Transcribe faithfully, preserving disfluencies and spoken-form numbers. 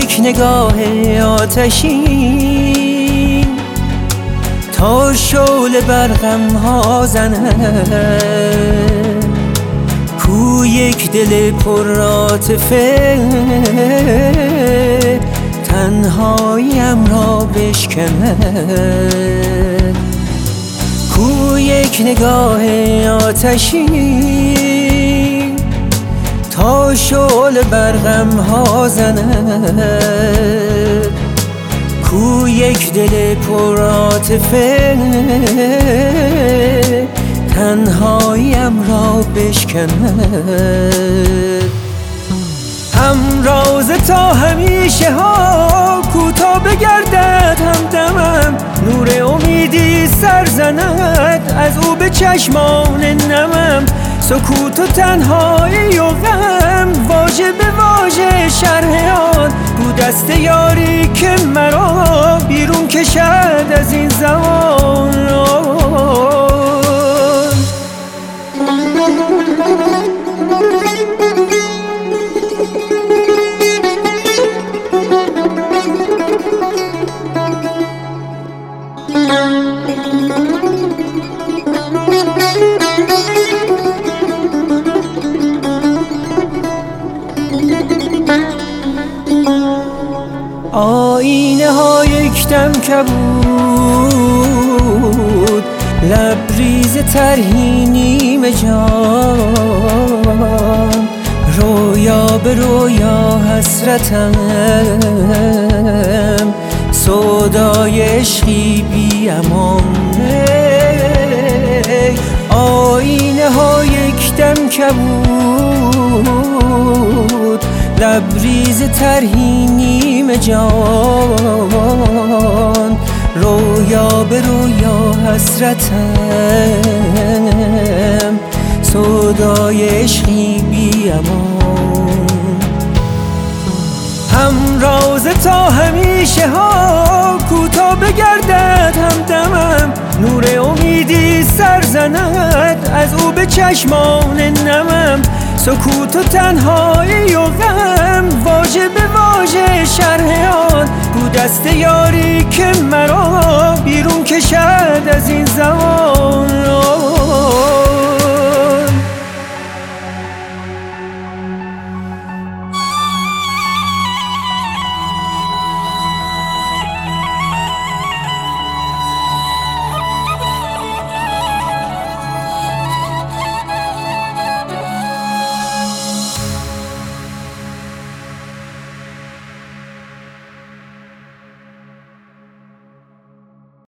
یک نگاه آتشین تا شعله بر غمها زند، کو یک دل پر عاطفه تنهاییم را بشکند، کو یک نگاه آتشین تا شعله بر غمها زند، کو یک دل پر عاطفه تنهاییم را بشکند. همراز تا همیشه ها کوتاه بگردد، همدمم نور امیدی سر زند، از او به چشمان نمم سکوت و تنهایی و غم، واژه به واژه شرح آن بود دست یاری که مرا بیرون کشد از این زمان. آینه ها یکدم کبود، لبریز طرحی نیمه جان، رویا به رویا حسرتم، سودای عشقی بی امان. آینه ها یکدم کبود، لبریز طرحی نیمه جان، رویا به رویا حسرتم، سودای عشقی بی امان. همراز تا همیشه ها کوتاه بگردد، همدمم نور امیدی سر زند، از او به چشمان نمم سکوت و تنهایی و غم، واژه به واژه شرح آن بود دست یاری که مرا بیرون کشد از این زمان.